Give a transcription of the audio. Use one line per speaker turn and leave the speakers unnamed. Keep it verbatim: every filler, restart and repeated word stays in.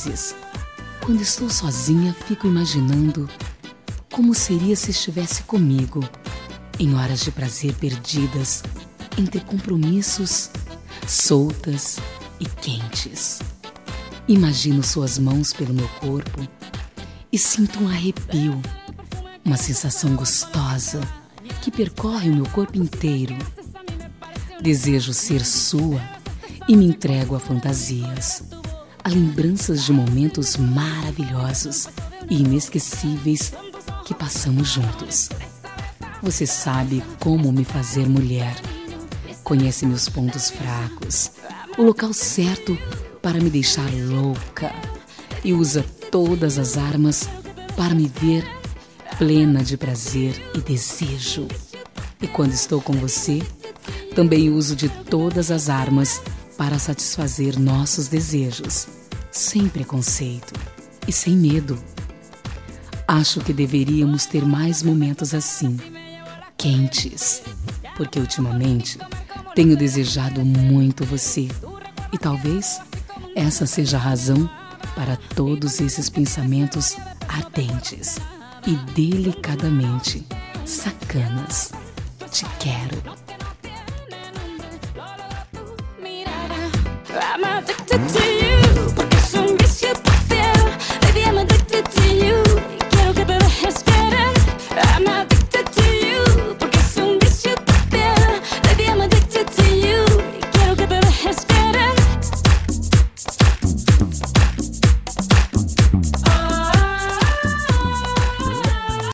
vezes, quando estou sozinha, fico imaginando como seria se estivesse comigo, em horas de prazer perdidas, entre compromissos, soltas e quentes. Imagino suas mãos pelo meu corpo e sinto um arrepio, uma sensação gostosa que percorre o meu corpo inteiro. Desejo ser sua e me entrego a fantasias, a lembranças de momentos maravilhosos e inesquecíveis que passamos juntos. Você sabe como me fazer mulher. Conhece meus pontos fracos, o local certo para me deixar louca e usa todas as armas para me ver plena de prazer e desejo. E quando estou com você, também uso de todas as armas para satisfazer nossos desejos, sem preconceito e sem medo. Acho que deveríamos ter mais momentos assim, quentes, porque ultimamente tenho desejado muito você e talvez essa seja a razão para todos esses pensamentos ardentes e delicadamente sacanas. Te quero.
I'm addicted to you.